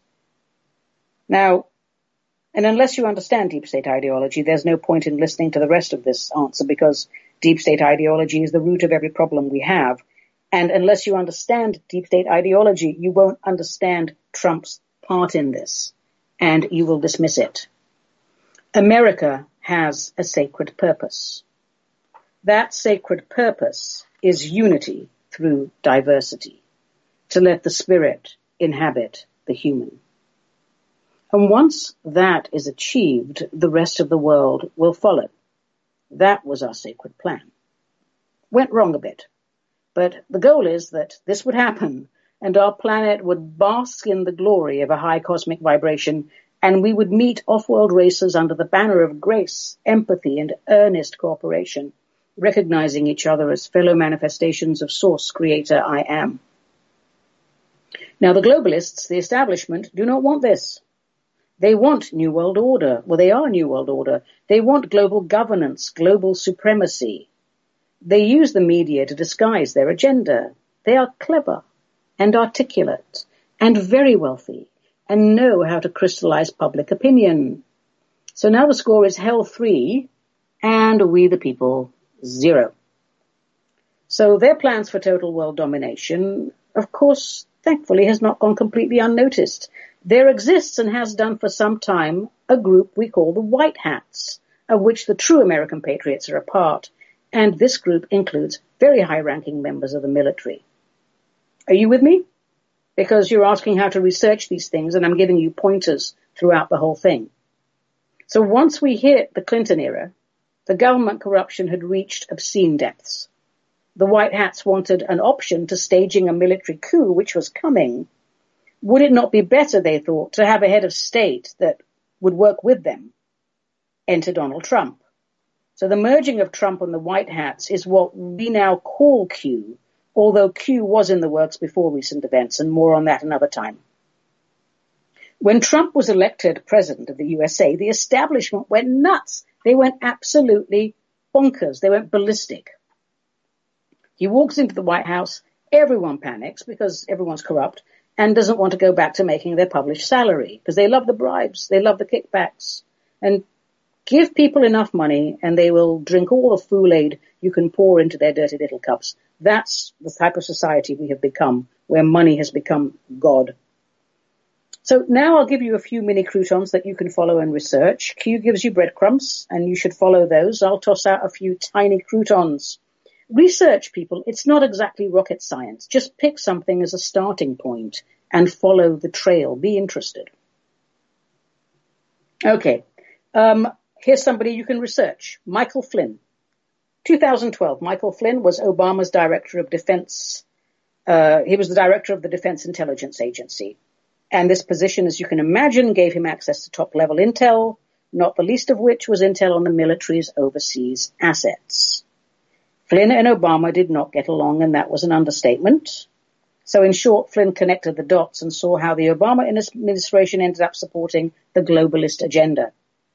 Now, and unless you understand deep state ideology, there's no point in listening to the rest of this answer, because deep state ideology is the root of every problem we have. And unless you understand deep state ideology, you won't understand Trump's part in this, and you will dismiss it. America has a sacred purpose. That sacred purpose is unity through diversity, to let the spirit inhabit the human. And once that is achieved, the rest of the world will follow. That was our sacred plan. Went wrong a bit. But the goal is that this would happen, and our planet would bask in the glory of a high cosmic vibration, and we would meet off-world races under the banner of grace, empathy, and earnest cooperation, recognizing each other as fellow manifestations of Source, Creator, I Am. Now, the globalists, the establishment, do not want this. They want New World Order. Well, they are New World Order. They want global governance, global supremacy. They use the media to disguise their agenda. They are clever and articulate and very wealthy and know how to crystallize public opinion. So now the score is hell three and we the people zero. So their plans for total world domination, of course, thankfully has not gone completely unnoticed. There exists and has done for some time a group we call the White Hats, of which the true American patriots are a part. And this group includes very high-ranking members of the military. Are you with me? Because you're asking how to research these things, and I'm giving you pointers throughout the whole thing. So once we hit the Clinton era, the government corruption had reached obscene depths. The White Hats wanted an option to staging a military coup, which was coming. Would it not be better, they thought, to have a head of state that would work with them? Enter Donald Trump. So the merging of Trump and the White Hats is what we now call Q, although Q was in the works before recent events, and more on that another time. When Trump was elected president of the U S A, the establishment went nuts. They went absolutely bonkers. They went ballistic. He walks into the White House, everyone panics because everyone's corrupt, and doesn't want to go back to making their published salary because they love the bribes, they love the kickbacks. And give people enough money and they will drink all the Kool-Aid you can pour into their dirty little cups. That's the type of society we have become, where money has become God. So now I'll give you a few mini croutons that you can follow and research. Q gives you breadcrumbs, and you should follow those. I'll toss out a few tiny croutons. Research, people. It's not exactly rocket science. Just pick something as a starting point and follow the trail. Be interested. Okay. Um, here's somebody you can research. Michael Flynn. two thousand twelve, Michael Flynn was Obama's Director of Defense. Uh, he was the Director of the Defense Intelligence Agency. And this position, as you can imagine, gave him access to top-level intel, not the least of which was intel on the military's overseas assets. Flynn and Obama did not get along, and that was an understatement. So in short, Flynn connected the dots and saw how the Obama administration ended up supporting the globalist agenda.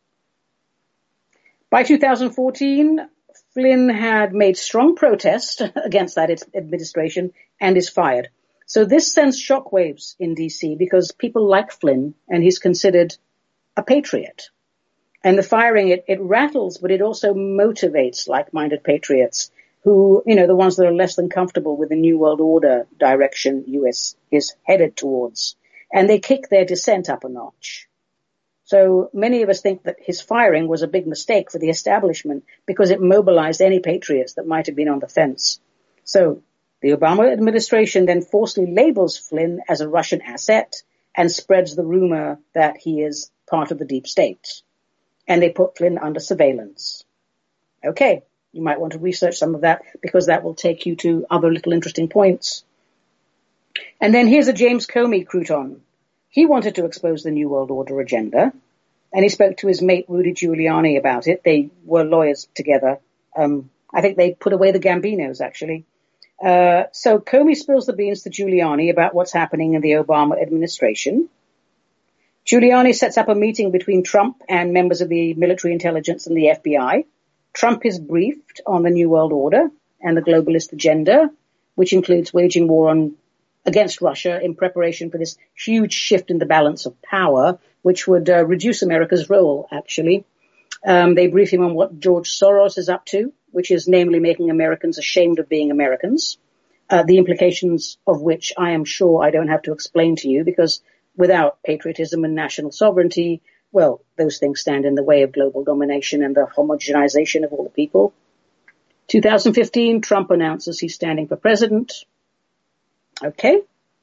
By two thousand fourteen, Flynn had made strong protest against that administration and is fired. So this sends shockwaves in D C because people like Flynn, and he's considered a patriot. And the firing, it, it rattles, but it also motivates like-minded patriots who, you know, the ones that are less than comfortable with the New World Order direction U S is headed towards. And they kick their dissent up a notch. So many of us think that his firing was a big mistake for the establishment because it mobilized any patriots that might have been on the fence. So the Obama administration then falsely labels Flynn as a Russian asset and spreads the rumor that he is part of the deep state. And they put Flynn under surveillance. Okay, you might want to research some of that because that will take you to other little interesting points. And then here's a James Comey crouton. He wanted to expose the New World Order agenda, and he spoke to his mate Rudy Giuliani about it. They were lawyers together. Um, I think they put away the Gambinos, actually. Uh, so Comey spills the beans to Giuliani about what's happening in the Obama administration. Giuliani sets up a meeting between Trump and members of the military intelligence and the F B I. Trump is briefed on the New World Order and the globalist agenda, which includes waging war on against Russia in preparation for this huge shift in the balance of power, which would uh, reduce America's role, actually. Um, they brief him on what George Soros is up to, which is namely making Americans ashamed of being Americans, uh, the implications of which I am sure I don't have to explain to you, because without patriotism and national sovereignty, well, those things stand in the way of global domination and the homogenization of all the people. two thousand fifteen, Trump announces he's standing for president. Okay.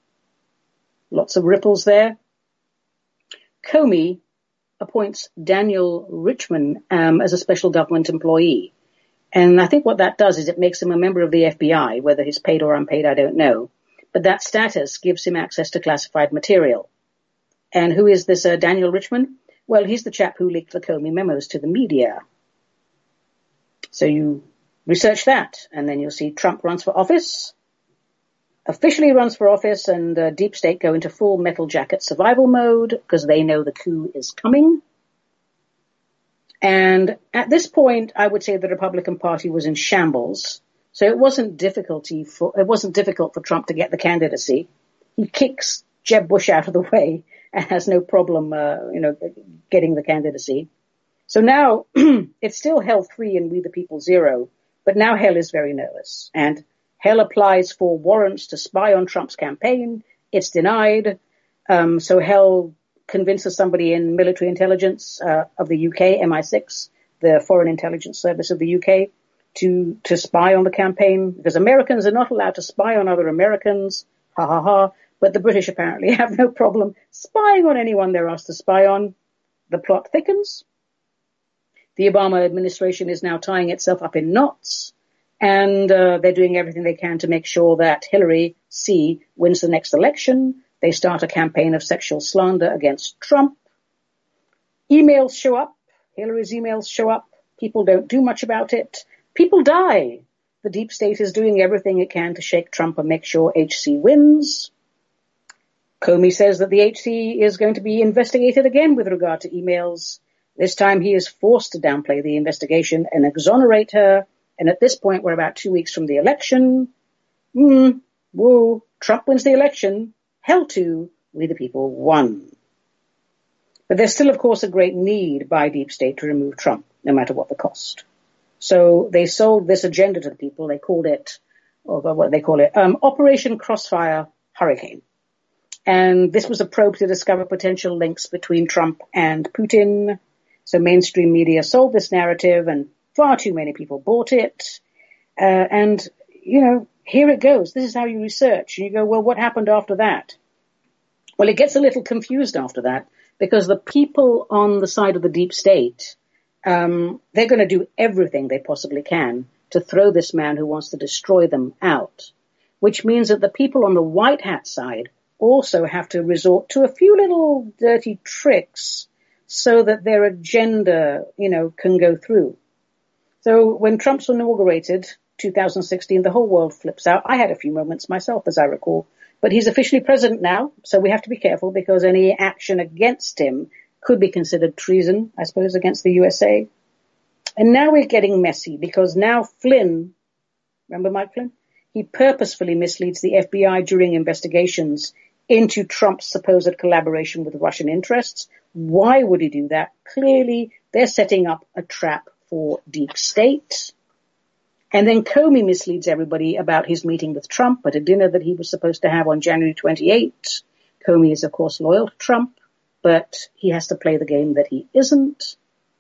Lots of ripples there. Comey appoints Daniel Richman um, as a special government employee. And I think what that does is it makes him a member of the F B I, whether he's paid or unpaid, I don't know. But that status gives him access to classified material. And who is this uh, Daniel Richman? Well, he's the chap who leaked the Comey memos to the media. So you research that, and then you'll see Trump runs for office, officially runs for office, and uh, Deep State go into full metal jacket survival mode because they know the coup is coming. And at this point, I would say the Republican Party was in shambles. So it wasn't difficulty for it wasn't difficult for Trump to get the candidacy. He kicks Jeb Bush out of the way and has no problem, uh, you know, getting the candidacy. So now it's still hell three and we the people zero, but now hell is very nervous, and hell applies for warrants to spy on Trump's campaign. It's denied. Um, so hell convinces somebody in military intelligence uh, of the U K, M I six, the Foreign Intelligence Service of the U K, to, to spy on the campaign, because Americans are not allowed to spy on other Americans. Ha ha ha. But the British apparently have no problem spying on anyone they're asked to spy on. The plot thickens. The Obama administration is now tying itself up in knots, and uh, they're doing everything they can to make sure that Hillary C. wins the next election. They start a campaign of sexual slander against Trump. Emails show up. Hillary's emails show up. People don't do much about it. People die. The deep state is doing everything it can to shake Trump and make sure H C wins. Comey says that the H C is going to be investigated again with regard to emails. This time he is forced to downplay the investigation and exonerate her. And at this point, we're about two weeks from the election. Hmm, woo, Trump wins the election. hell to, we the people won. But there's still, of course, a great need by Deep State to remove Trump, no matter what the cost. So they sold this agenda to the people. They called it, or what they call it, um, Operation Crossfire Hurricane. And this was a probe to discover potential links between Trump and Putin. So mainstream media sold this narrative, and far too many people bought it. Uh, and, you know, here it goes. This is how you research. And you go, well, what happened after that? Well, it gets a little confused after that, because the people on the side of the deep state, um, they're going to do everything they possibly can to throw this man who wants to destroy them out, which means that the people on the white hat side also have to resort to a few little dirty tricks so that their agenda, you know, can go through. So when Trump's inaugurated, two thousand sixteen, the whole world flips out. I had a few moments myself, as I recall. But he's officially president now, so we have to be careful, because any action against him could be considered treason, I suppose, against the U S A. And now we're getting messy, because now Flynn, remember Mike Flynn? He purposefully misleads the F B I during investigations into Trump's supposed collaboration with Russian interests. Why would he do that? Clearly, they're setting up a trap for Deep State. And then Comey misleads everybody about his meeting with Trump at a dinner that he was supposed to have on January twenty-eighth. Comey is, of course, loyal to Trump, but he has to play the game that he isn't.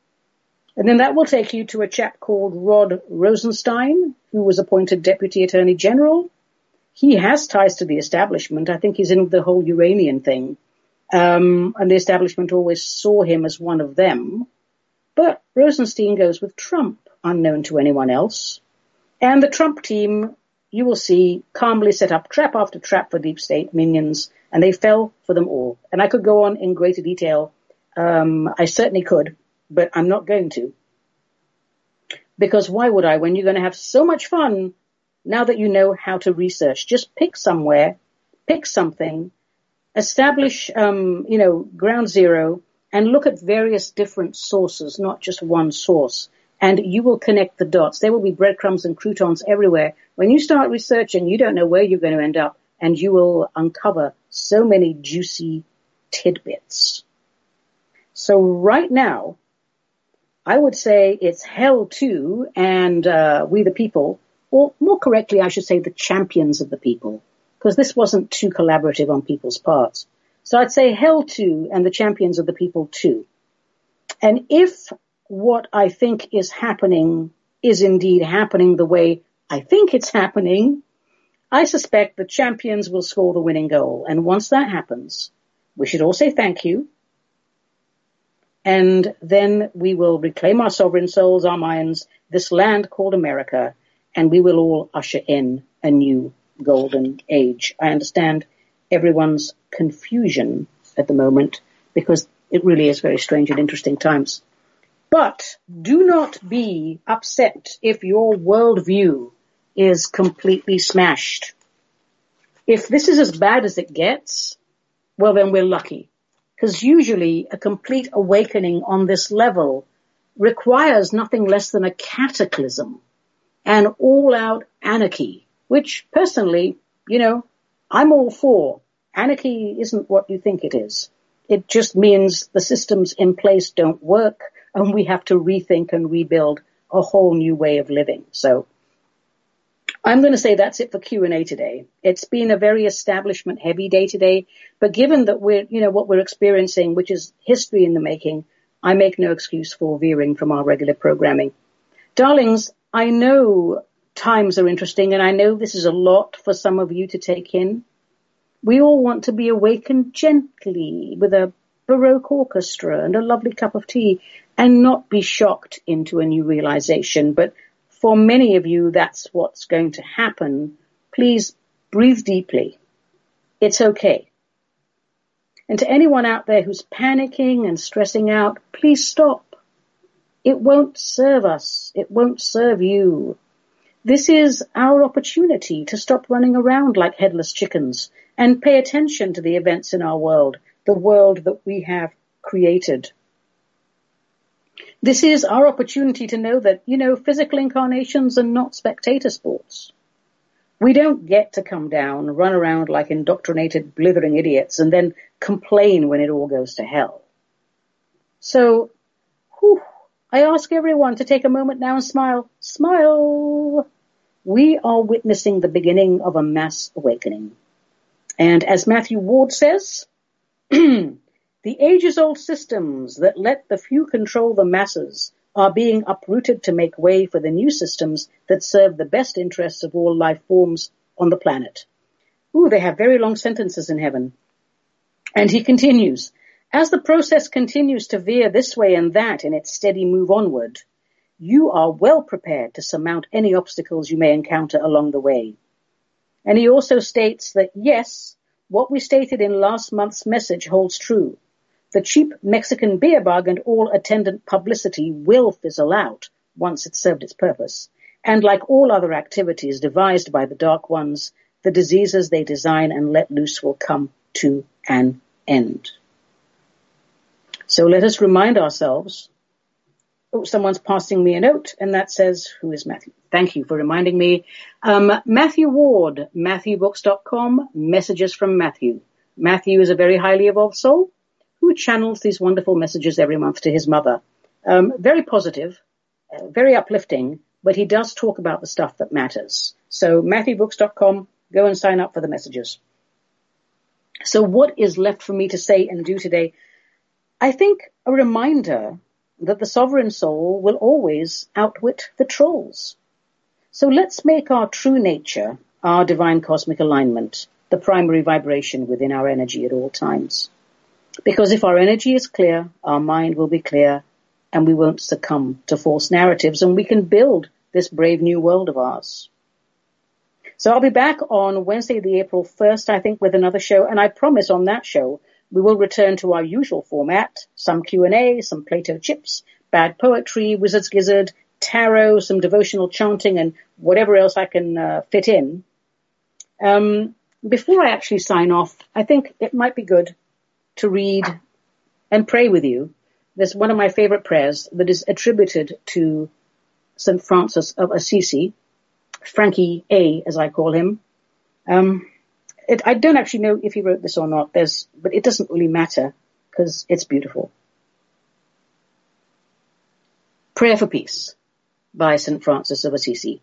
And then that will take you to a chap called Rod Rosenstein, who was appointed Deputy Attorney General. He has ties to the establishment. I think he's in the whole Uranian thing. Um, and the establishment always saw him as one of them. But Rosenstein goes with Trump, unknown to anyone else. And the Trump team, you will see, calmly set up trap after trap for Deep State minions, and they fell for them all. And I could go on in greater detail. Um, I certainly could, but I'm not going to. Because why would I, when you're going to have so much fun now that you know how to research? Just pick somewhere, pick something, establish, um, you know, ground zero, and look at various different sources, not just one source. And you will connect the dots. There will be breadcrumbs and croutons everywhere. When you start researching, you don't know where you're going to end up, and you will uncover so many juicy tidbits. So right now, I would say it's hell to, and uh, we the people, or more correctly, I should say the champions of the people, because this wasn't too collaborative on people's parts. So I'd say hell to, and the champions of the people too. And if what I think is happening is indeed happening the way I think it's happening, I suspect the champions will score the winning goal. And once that happens, we should all say thank you. And then we will reclaim our sovereign souls, our minds, this land called America, and we will all usher in a new golden age. I understand everyone's confusion at the moment, because it really is very strange and interesting times. But do not be upset if your worldview is completely smashed. If this is as bad as it gets, well, then we're lucky. Because usually a complete awakening on this level requires nothing less than a cataclysm and all-out anarchy, which personally, you know, I'm all for. Anarchy isn't what you think it is. It just means the systems in place don't work, and we have to rethink and rebuild a whole new way of living. So I'm going to say that's it for Q and A today. It's been a very establishment heavy day today, but given that we're, you know, what we're experiencing, which is history in the making, I make no excuse for veering from our regular programming. Darlings, I know times are interesting, and I know this is a lot for some of you to take in. We all want to be awakened gently with a Baroque orchestra and a lovely cup of tea, and not be shocked into a new realization. But for many of you, that's what's going to happen. Please breathe deeply. It's okay. And to anyone out there who's panicking and stressing out, please stop. It won't serve us. It won't serve you. This is our opportunity to stop running around like headless chickens and pay attention to the events in our world, the world that we have created. This is our opportunity to know that, you know, physical incarnations are not spectator sports. We don't get to come down, run around like indoctrinated, blithering idiots, and then complain when it all goes to hell. So, whew, I ask everyone to take a moment now and smile. Smile! We are witnessing the beginning of a mass awakening. And as Matthew Ward says, the ages-old systems that let the few control the masses are being uprooted to make way for the new systems that serve the best interests of all life forms on the planet. Ooh, they have very long sentences in heaven. And he continues, as the process continues to veer this way and that in its steady move onward, you are well prepared to surmount any obstacles you may encounter along the way. And he also states that, yes, what we stated in last month's message holds true. The cheap Mexican beer bug and all attendant publicity will fizzle out once it's served its purpose. And like all other activities devised by the Dark Ones, the diseases they design and let loose will come to an end. So let us remind ourselves. Oh, someone's passing me a note, and that says, who is Matthew? Thank you for reminding me. Um, Matthew Ward, Matthew Books dot com, Messages from Matthew. Matthew is a very highly evolved soul who channels these wonderful messages every month to his mother. Um, very positive, uh, very uplifting, but he does talk about the stuff that matters. So Matthew Books dot com, go and sign up for the messages. So what is left for me to say and do today? I think a reminder that the sovereign soul will always outwit the trolls. So let's make our true nature, our divine cosmic alignment, the primary vibration within our energy at all times. Because if our energy is clear, our mind will be clear, and we won't succumb to false narratives, and we can build this brave new world of ours. So I'll be back on Wednesday, the April first, I think, with another show, and I promise on that show we will return to our usual format, some Q and A, some Plato chips, bad poetry, wizard's gizzard, tarot, some devotional chanting, and whatever else I can uh, fit in. Um, before I actually sign off, I think it might be good to read and pray with you. There's one of my favorite prayers that is attributed to Saint Francis of Assisi, Frankie A, as I call him. Um, it, I don't actually know if he wrote this or not, There's, but it doesn't really matter because it's beautiful. Prayer for Peace by Saint Francis of Assisi.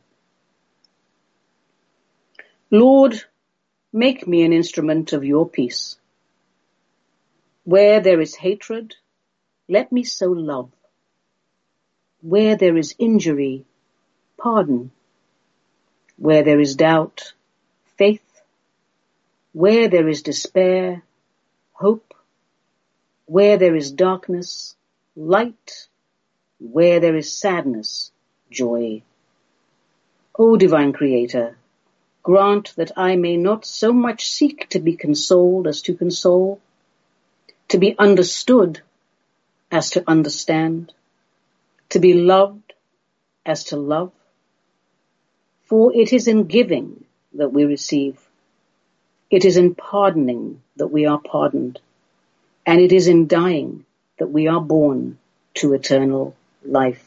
Lord, make me an instrument of your peace. Where there is hatred, let me sow love. Where there is injury, pardon. Where there is doubt, faith. Where there is despair, hope. Where there is darkness, light. Where there is sadness, joy. O divine Creator, grant that I may not so much seek to be consoled as to console, to be understood as to understand, to be loved as to love. For it is in giving that we receive. It is in pardoning that we are pardoned. And it is in dying that we are born to eternal life.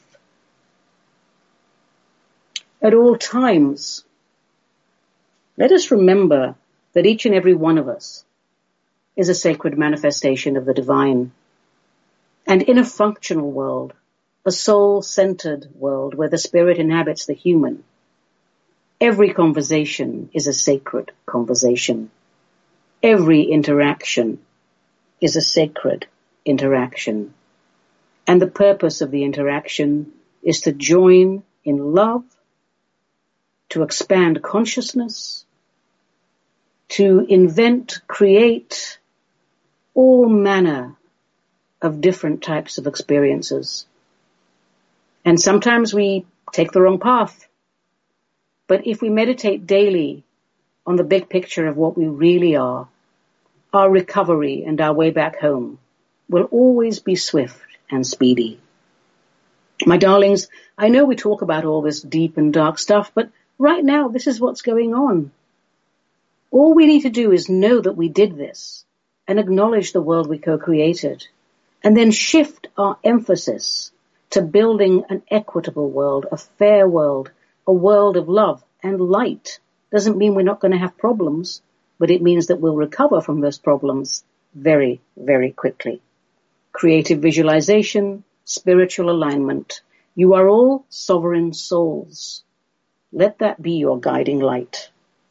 At all times, let us remember that each and every one of us is a sacred manifestation of the divine. And in a functional world, a soul-centered world where the spirit inhabits the human, every conversation is a sacred conversation. Every interaction is a sacred interaction. And the purpose of the interaction is to join in love, to expand consciousness, to invent, create all manner of different types of experiences. And sometimes we take the wrong path. But if we meditate daily on the big picture of what we really are, our recovery and our way back home will always be swift and speedy. My darlings, I know we talk about all this deep and dark stuff, but right now this is what's going on. All we need to do is know that we did this and acknowledge the world we co-created, and then shift our emphasis to building an equitable world, a fair world, a world of love and light doesn't mean we're not going to have problems, but it means that we'll recover from those problems very, very quickly. Creative visualization, spiritual alignment. You are all sovereign souls. Let that be your guiding light.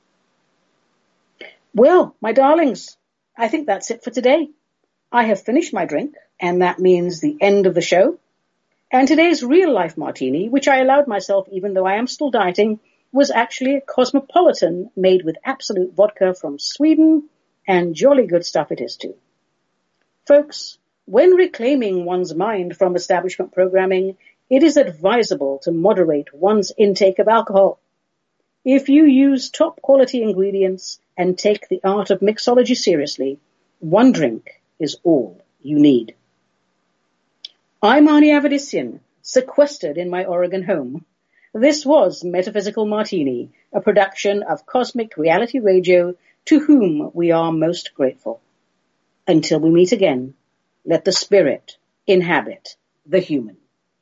Well, my darlings, I think that's it for today. I have finished my drink, and that means the end of the show. And today's real-life martini, which I allowed myself even though I am still dieting, was actually a Cosmopolitan made with Absolute vodka from Sweden, and jolly good stuff it is too. Folks, when reclaiming one's mind from establishment programming, it is advisable to moderate one's intake of alcohol. If you use top-quality ingredients and take the art of mixology seriously, one drink is all you need. I'm Ani Avedissian, sequestered in my Oregon home. This was Metaphysical Martini, a production of Cosmic Reality Radio, to whom we are most grateful. Until we meet again, let the spirit inhabit the human.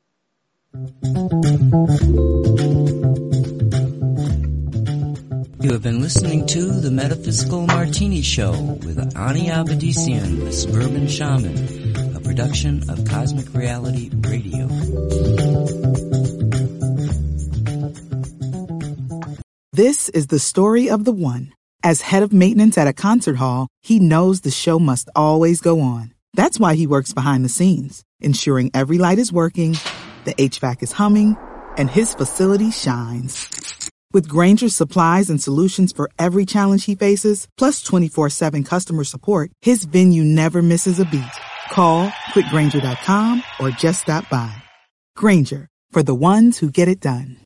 You have been listening to The Metaphysical Martini Show with Ani Avedissian, the Suburban Shaman, a production of Cosmic Reality Radio. This is the story of the one. As head of maintenance at a concert hall, he knows the show must always go on. That's why he works behind the scenes, ensuring every light is working, the H V A C is humming, and his facility shines. With Grainger's supplies and solutions for every challenge he faces, plus twenty-four seven customer support, his venue never misses a beat. Call quick grainger dot com or just stop by. Grainger, for the ones who get it done.